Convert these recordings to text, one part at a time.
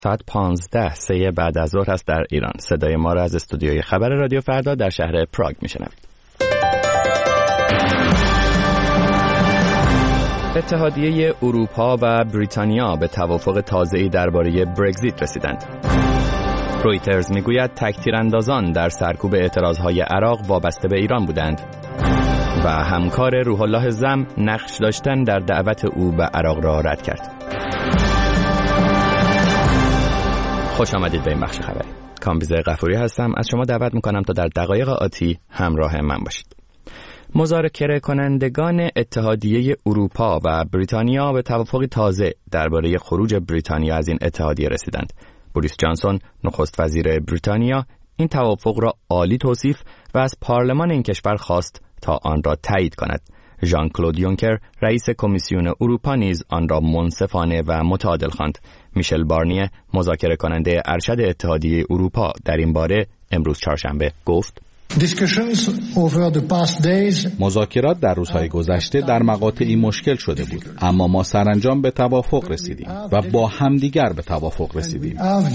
ساعت 15 بعد از ظهر است در ایران. صدای ما را از استودیوی خبر رادیو فردا در شهر پراگ میشنوید. اتحادیه اروپا و بریتانیا به توافق تازه‌ای درباره برگزیت رسیدند. رویترز میگوید تک‌تیراندازان در سرکوب اعتراضهای عراق وابسته به ایران بودند و همکار روح الله زم نقش داشتن در دعوت او به عراق را رد کرد. خوش آمدید به این بخش خبری. کامبیز غفوری هستم. از شما دعوت میکنم تا در دقایق آتی همراه من باشید. مذاکره کنندگان اتحادیه اروپا و بریتانیا به توافقی تازه درباره خروج بریتانیا از این اتحادیه رسیدند. بوریس جانسون نخست وزیر بریتانیا این توافق را عالی توصیف و از پارلمان این کشور خواست تا آن را تایید کند. ژان کلود یونکر رئیس کمیسیون اروپا نیز آن را منصفانه و متعادل خواند. میشل بارنیه مذاکره کننده ارشد اتحادیه اروپا در این باره امروز چهارشنبه گفت: مذاکرات در روزهای گذشته در مقاطعی مشکل شده بود، اما ما سرانجام به توافق رسیدیم و با همدیگر به توافق رسیدیم.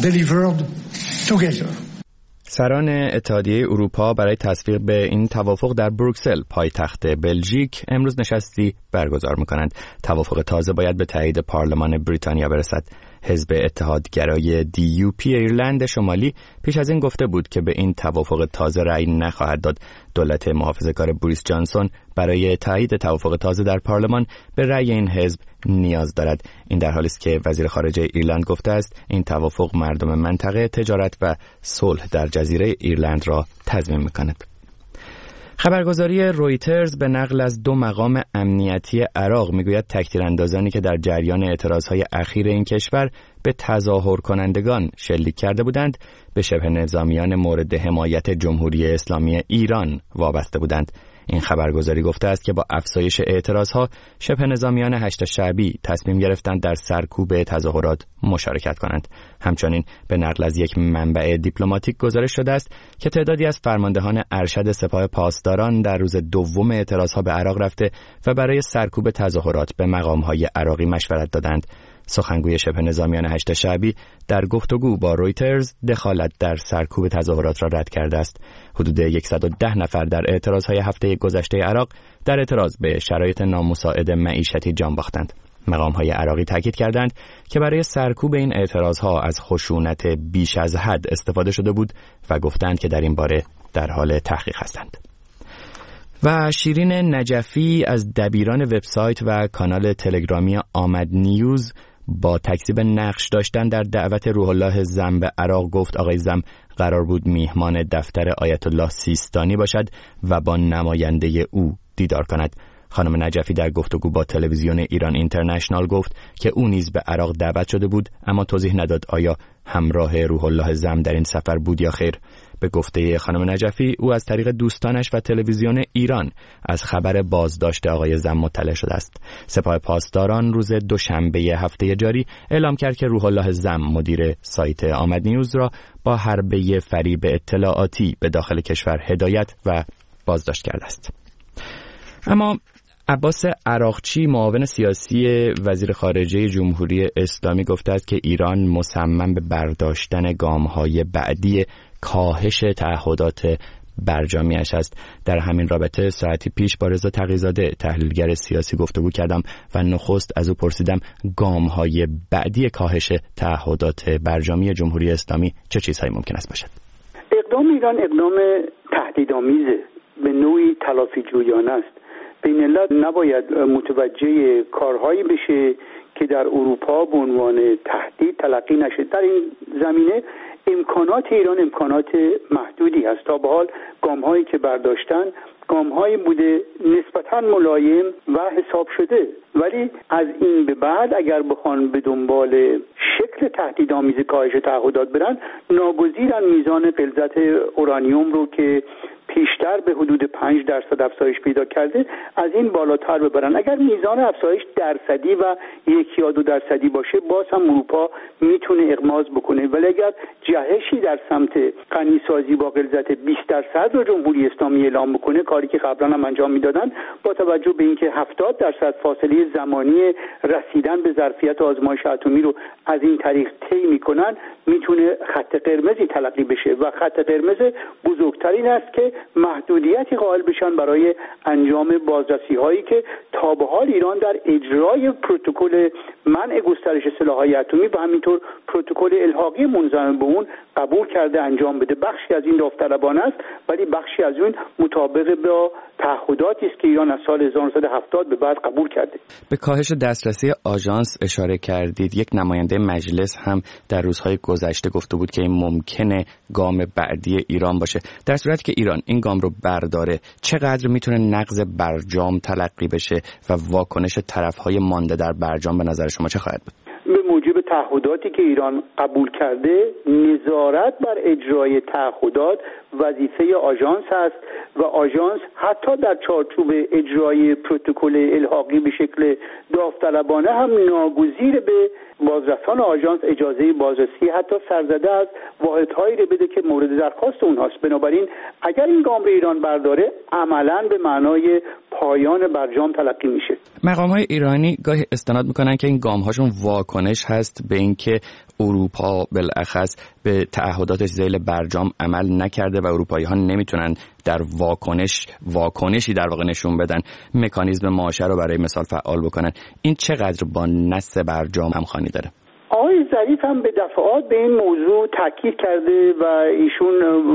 سران اتحادیه اروپا برای تصویب به این توافق در بروکسل پایتخت بلژیک امروز نشستی برگزار می‌کنند. توافق تازه باید به تایید پارلمان بریتانیا برسد. حزب اتحادگرای DUP ایرلند شمالی پیش از این گفته بود که به این توافق تازه رأی نخواهد داد. دولت محافظه‌کار بوریس جانسون برای تایید توافق تازه در پارلمان به رأی این حزب نیاز دارد. این در حالی است که وزیر خارجه ایرلند گفته است این توافق مردم منطقه، تجارت و صلح در جزیره ایرلند را تضمین می‌کند. خبرگزاری رویترز به نقل از 2 مقام امنیتی عراق میگوید تک‌تیراندازانی که در جریان اعتراضهای اخیر این کشور به تظاهر کنندگان شلیک کرده بودند به شبه نظامیان مورد حمایت جمهوری اسلامی ایران وابسته بودند. این خبرگزاری گفته است که با افزایش اعتراضها شبه نظامیان هشت شعبی تصمیم گرفتند در سرکوب تظاهرات مشارکت کنند. همچنین به نقل از یک منبع دیپلماتیک گزارش شده است که تعدادی از فرماندهان ارشد سپاه پاسداران در روز دوم اعتراضها به عراق رفته و برای سرکوب تظاهرات به مقام‌های عراقی مشورت دادند. سخنگوی شبه نظامیان هشت شعبی در گفتگو با رویترز دخالت در سرکوب تظاهرات را رد کرده است. حدود 110 نفر در اعتراضهای هفته گذشته عراق در اعتراض به شرایط نامساعد معیشتی جان باختند. مقام‌های عراقی تاکید کردند که برای سرکوب این اعتراضها از خشونت بیش از حد استفاده شده بود و گفتند که در این باره در حال تحقیق هستند. و شیرین نجفی از دبیران وبسایت و کانال تلگرامی آمد نیوز با تکذیب نقش داشتن در دعوت روح الله زم به عراق گفت آقای زم قرار بود میهمان دفتر آیت الله سیستانی باشد و با نماینده او دیدار کند. خانم نجفی در گفتگو با تلویزیون ایران اینترنشنال گفت که او نیز به عراق دعوت شده بود، اما توضیح نداد آیا همراه روح الله زم در این سفر بود یا خیر. به گفته خانم نجفی او از طریق دوستانش و تلویزیون ایران از خبر بازداشت آقای زم مطلع شده است. سپاه پاسداران روز دوشنبه هفته جاری اعلام کرد که روح الله زم مدیر سایت آمد نیوز را با حربه فریب اطلاعاتی به داخل کشور هدایت و بازداشت کرده است. اما عباس عراقچی معاون سیاسی وزیر خارجه جمهوری اسلامی گفته است که ایران مصمم به برداشتن گام‌های بعدی کاهش تعهدات برجامیش است. در همین رابطه ساعتی پیش با رضا تقی‌زاده تحلیلگر سیاسی گفتگو کردم و نخست از او پرسیدم گام‌های بعدی کاهش تعهدات برجامی جمهوری اسلامی چه چیزهایی ممکن است باشد؟ اقدام ایران اقدام تهدیدآمیزه، به نوعی تلافی جویانه است. بین الملل نباید متوجه کارهایی بشه که در اروپا به عنوان تهدید تلقی نشه. در این زمینه امکانات ایران امکانات محدودی است. تا به حال گام‌هایی که برداشتن گام‌هایی بوده نسبتاً ملایم و حساب شده، ولی از این به بعد اگر بخوان به دنبال شکل تهدیدآمیز کاهش تعهدات برن، ناگزیرن میزان غلظت اورانیوم رو که پیشتر به حدود 5% افزایش پیدا کرده از این بالاتر ببرن. اگر میزان افزایش درصدی و 1 یا 2% باشه باز هم اروپا میتونه اغماض بکنه، ولی اگر جهشی در سمت غنیسازی با غلظت 20% رو جمهوری اسلامی اعلام بکنه، کاری که قبلا هم انجام میدادن، با توجه به اینکه 70% فاصله زمانی رسیدن به ظرفیت آزمایش اتمی رو از این طریق طی میکنن، میتونه خط قرمزی تلقی بشه و خط قرمز بزرگترین است که محدودیتی قائل بشن برای انجام بازرسی هایی که تا به حال ایران در اجرای پروتکل منع گسترش سلاح‌های اتمی و همینطور پروتکل الحاقی منضم به اون قبول کرده انجام بده. بخشی از این داوطلبانه است، ولی بخشی از اون مطابق با تعهداتی است که ایران از سال 1970 به بعد قبول کرده. به کاهش دسترسی آژانس اشاره کردید. یک نماینده مجلس هم در روزهای گذشته گفته بود که این ممکنه گام بعدی ایران باشه. در صورتی که ایران این گام رو برداره، چقدر میتونه نقض برجام تلقی بشه و واکنش طرف‌های مانده در برجام به نظر شما چه خواهد بود؟ به موجب تعهداتی که ایران قبول کرده، نظارت بر اجرای تعهدات وظیفه آژانس است و آژانس حتی در چارچوب اجرای پروتکل الحاقی به شکل داوطلبانه هم ناگزیر به بازرسان آژانس اجازه بازرسی حتی سرزده از واحدهایی رو بده که مورد درخواست اونهاست. بنابراین اگر این گام رو ایران برداره، عملاً به معنای پایان برجام تلقی میشه. مقام‌های ایرانی گاهی استناد میکنن که این گام‌هاشون واکنش هست به اینکه اروپا بالاخص به تعهداتش ذیل برجام عمل نکرده و اروپایی‌ها نمیتونن در واکنشی در واقع نشون بدن، مکانیزم ماشه رو برای مثال فعال بکنن. این چقدر با نص برجام همخوانی داره؟ آقای ظریف هم به دفعات به این موضوع تاکید کرده و ایشون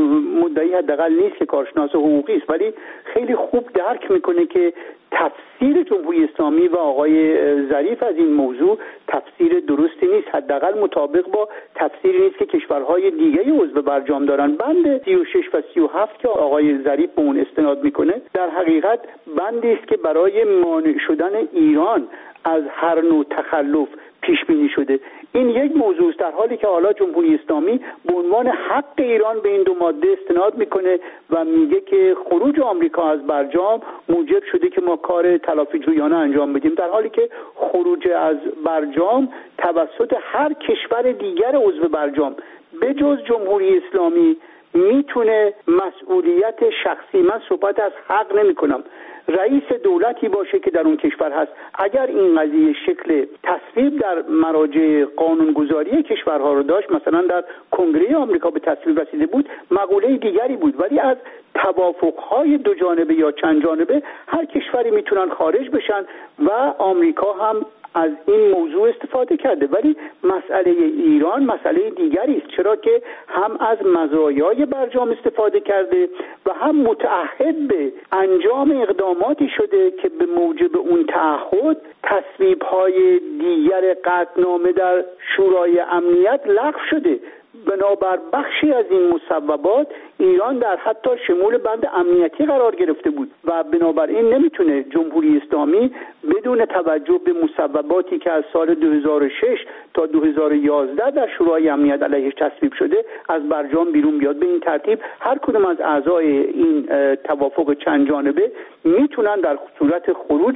مدعی حداقل نیست که کارشناس حقوقی است، ولی خیلی خوب درک میکنه که تفسیر جمهوری اسلامی و آقای ظریف از این موضوع تفسیر درستی نیست، حداقل مطابق با تفسیری نیست که کشورهای دیگه عضو برجام دارن. بند 36 و 37 که آقای ظریف به اون استناد میکنه در حقیقت بندی است که برای مانع شدن ایران از هر نوع تخلف پیش بینی شده. این یک موضوع است، در حالی که حالا جمهوری اسلامی به عنوان حق ایران به این دو ماده استناد میکنه و میگه که خروج آمریکا از برجام موجب شده که ما کار تلافی جویانه انجام بدیم، در حالی که خروج از برجام توسط هر کشور دیگر عضو برجام به جز جمهوری اسلامی میتونه مسئولیت شخصی، من صحبت از حق نمی کنم، رئیس دولتی باشه که در اون کشور هست. اگر این قضیه شکل تصویب در مراجع قانونگذاری کشورها رو داشت، مثلا در کنگره آمریکا به تصویب رسیده بود، مقوله دیگری بود، ولی از توافقهای دو جانبه یا چند جانبه هر کشوری میتونن خارج بشن و آمریکا هم از این موضوع استفاده کرده. ولی مسئله ایران مسئله دیگری است، چرا که هم از مزایای برجام استفاده کرده و هم متعهد به انجام اقداماتی شده که به موجب اون تعهد تصویب‌های دیگر قطعنامه در شورای امنیت لغو شده. بنابر بخشی از این مصوبات ایران در حتی شمول بند امنیتی قرار گرفته بود و بنابراین نمیتونه جمهوری اسلامی بدون توجه به مصوباتی که از سال 2006 تا 2011 در شورای امنیت علیهش تصویب شده از برجام بیرون بیاد. به این ترتیب هر کدوم از اعضای این توافق چند جانبه میتونن در صورت خروج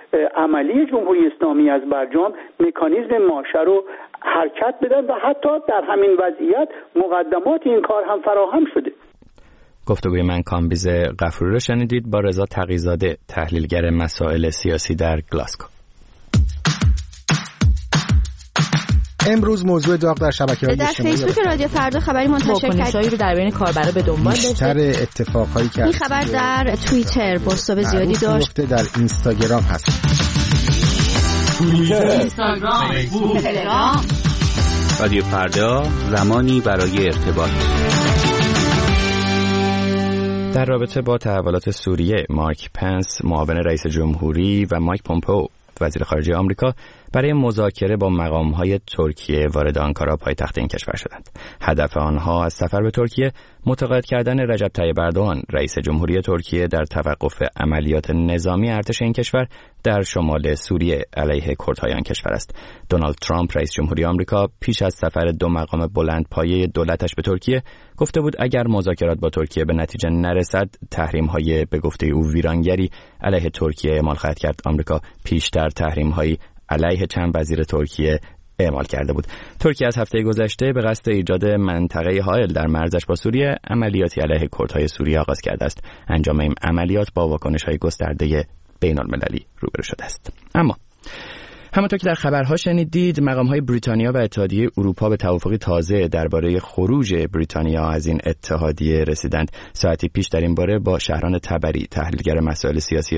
عملی جمهوری اسلامی از برجام مکانیزم ماشه رو حرکت بدن و حتی در همین وضعیت مقدمات این کار هم فراهم شده. گفتگوی من کامبیز غفوری رو شنیدید با رضا تقی‌زاده، تحلیلگر مسائل سیاسی در گلاسکو. امروز موضوع داغ در شبکه‌های اجتماعی در فیسبوک رادیو فردا خبری منتشر کردیم رو در بین کاربرا به دنبال داشته. بیشتر اتفاقایی که این خبر در توییتر بوستاب زیادی داشت، در اینستاگرام هست. اینستاگرام، فیسبوک، تلگرام. رادیو فردا، زمانی برای ارتباط. در رابطه با تحولات سوریه، مارک پنس معاون رئیس جمهوری و مایک پومپئو وزیر خارجه آمریکا برای مذاکره با مقام‌های ترکیه وارد آنکارا پایتخت این کشور شدند. هدف آنها از سفر به ترکیه متقاعد کردن رجب طیب اردوغان رئیس جمهوری ترکیه در توقف عملیات نظامی ارتش این کشور در شمال سوریه علیه کردهای آن کشور است. دونالد ترامپ رئیس جمهوری آمریکا پیش از سفر 2 مقام بلندپایه دولتش به ترکیه گفته بود اگر مذاکرات با ترکیه به نتیجه نرسد تحریم‌های به گفته او ویرانگری علیه ترکیه اعمال خواهد کرد. آمریکا پیشتر تحریم‌هایی علیه چند وزیر ترکیه اعمال کرده بود. ترکیه از هفته گذشته به قصد ایجاد منطقه حائل در مرزش با سوریه عملیاتی علیه کردهای سوریه آغاز کرده است. انجام این عملیات با واکنش‌های گسترده بین‌المللی روبرو شده است. اما همونطور که در خبرها شنیدید، مقام‌های بریتانیا و اتحادیه اروپا به توافقی تازه درباره خروج بریتانیا از این اتحادیه رسیدند. ساعتی پیش در این باره با شهران تبری، تحلیلگر مسائل سیاسی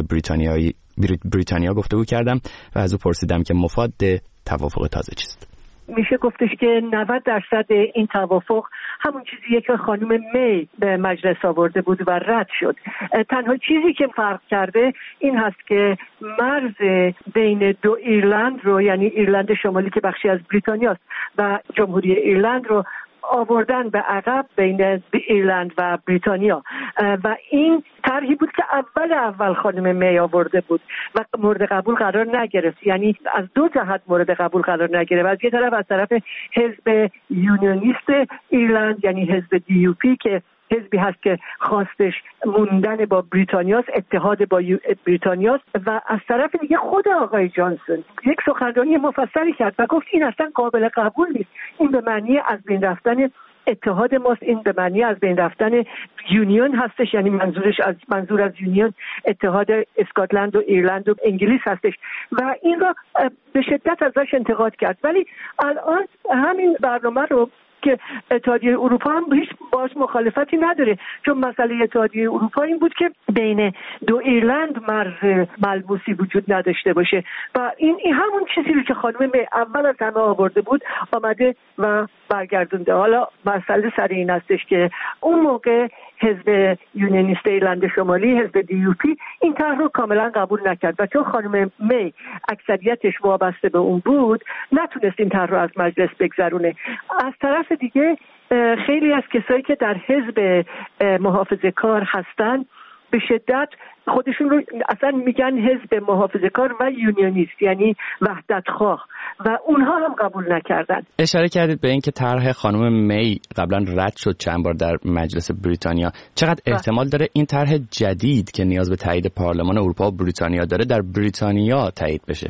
بریتانیا گفتگو کردم و از او پرسیدم که مفاد توافق تازه چیست. میشه گفتش که 90% این توافق همون چیزیه که خانم می به مجلس آورده بود و رد شد. تنها چیزی که فرق کرده این هست که مرز بین 2 ایرلند رو، یعنی ایرلند شمالی که بخشی از بریتانیاست و جمهوری ایرلند رو آوردن به عقب بین ایرلند و بریتانیا و این طرحی بود که اول خانم می آورده بود و مورد قبول قرار نگرفت. یعنی از 2 جهت مورد قبول قرار نگرفت. از یه طرف از طرف حزب یونیونیست ایرلند، یعنی حزب DUP که حزبی هست که خواستش موندن با بریتانیاست، اتحاد با بریتانیاست، و از طرف دیگه خود آقای جانسون یک سخنرانی مفصلی کرد و گفت این اصلا قابل قبول نیست. این به معنی از بین رفتن اتحاد ماست، این به معنی از بین رفتن یونیون هستش، یعنی منظور از یونیون اتحاد اسکاتلند و ایرلند و انگلیس هستش و این را به شدت ازش انتقاد کرد. ولی الان همین برنامه رو که اتحادیه اروپا هم هیچ باش مخالفتی نداره، چون مسئله اتحادیه اروپا این بود که بین 2 ایرلند مرز ملموسی وجود نداشته باشه و این همون چیزی رو که خانم می اول از همه آورده بود آمده و برگردونده. حالا مسئله سر این هستش که اون موقع حزب یونیونیست ایرلند شمالی، حزب DUP، این طرح رو کاملا قبول نکرد و چون خانم می اکثریتش وابسته به اون بود نتونست این طرح رو از مجلس بگذرونه. از طرف دیگه خیلی از کسایی که در حزب محافظه‌کار هستن به شدت خودشون رو اصلا میگن حزب محافظه‌کار و یونیونیست، یعنی وحدت خواه، و اونها هم قبول نکردن. اشاره کردید به این که طرح خانم می قبلا رد شد چند بار در مجلس بریتانیا. چقدر احتمال داره این طرح جدید که نیاز به تایید پارلمان اروپا و بریتانیا داره در بریتانیا تایید بشه؟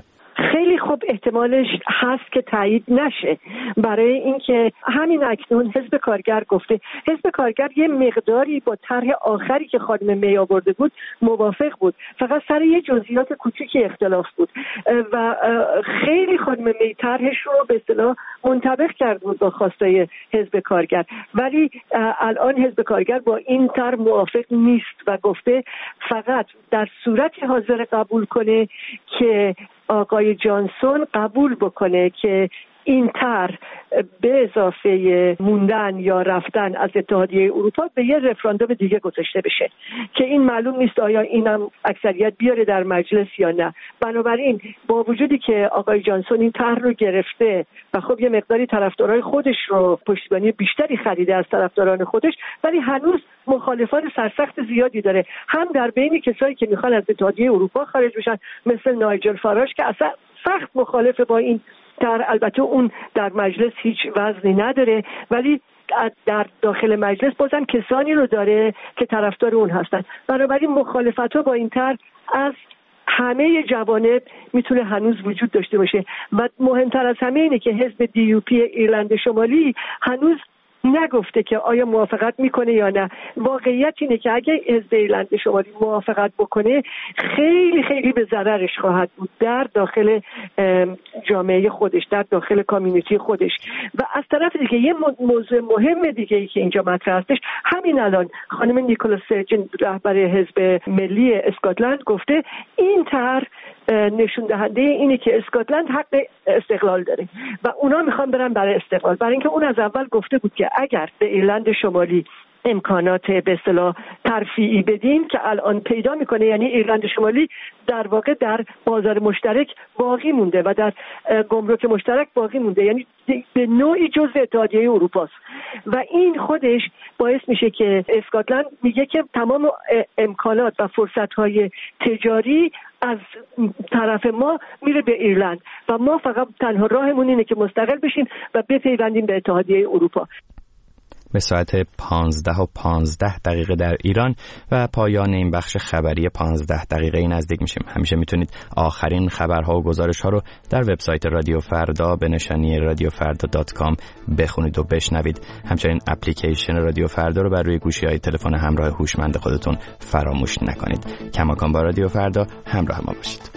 خب احتمالش هست که تایید نشه، برای اینکه همین اکنون حزب کارگر گفته، حزب کارگر یه مقداری با طرح آخری که خانم می آورده بود موافق بود، فقط سر یه جزئیات کوچیکی اختلاف بود و خیلی خانم می طرحش رو به اصطلاح منطبق کرد بود با خواستای حزب کارگر، ولی الان حزب کارگر با این طرح موافق نیست و گفته فقط در صورتی حاضر قبول کنه که آقای جانسون قبول بکنه که این طرح به اضافه موندن یا رفتن از اتحادیه اروپا به یه رفراندوم دیگه گذاشته بشه که این معلوم نیست آیا اینم اکثریت بیاره در مجلس یا نه. بنابراین با وجودی که آقای جانسون این طرح رو گرفته و خب یه مقداری طرفدارای خودش رو پشتیبانی بیشتری خریده از طرفداران خودش، ولی هنوز مخالفان سرسخت زیادی داره، هم در بین کسایی که میخوان از اتحادیه اروپا خارج بشن مثل نایجل فاراج که اصلا سخت مخالف با این طرح، البته اون در مجلس هیچ وزنی نداره ولی در داخل مجلس بازم کسانی رو داره که طرفدار اون هستن. بنابراین مخالفت‌ها با این طرح از همه جوانب میتونه هنوز وجود داشته باشه و مهمتر از همه اینه که حزب DUP ایرلند شمالی هنوز نگفته که آیا موافقت میکنه یا نه. واقعیت اینه که اگه حزب ایرلند شمالی موافقت بکنه خیلی خیلی به ضررش خواهد بود در داخل جامعه خودش، در داخل کامیونیتی خودش. و از طرف دیگه یه موضوع مهم دیگه ای که اینجا مطرح هستش، همین الان خانم نیکولا سرجن رهبر حزب ملی اسکاتلند گفته این طرح نشون دهنده اینه که اسکاتلند حق استقلال داره و اونا میخوان برن برای استقلال، برای اینکه اون از اول گفته بود که اگر به ایرلند شمالی امکانات به اصطلاح ترفیعی بدیم که الان پیدا میکنه، یعنی ایرلند شمالی در واقع در بازار مشترک باقی مونده و در گمرک مشترک باقی مونده، یعنی به نوعی جزء اتحادیه اروپا است و این خودش باعث میشه که اسکاتلند میگه که تمام امکانات و فرصت‌های تجاری از طرف ما میره به ایرلند و ما فقط تنها راهمون اینه که مستقل بشیم و بپیوندیم به اتحادیه اروپا. به ساعت 15:15 در ایران و پایان این بخش خبری 15 دقیقه نزدیک میشیم. همیشه میتونید آخرین خبرها و گزارش‌ها رو در وبسایت رادیو فردا به نشانی radiofarda.com بخونید و بشنوید. همچنین اپلیکیشن رادیو فردا رو بر روی گوشی‌های تلفن همراه هوشمند خودتون فراموش نکنید. کماکان با رادیو فردا همراه ما باشید.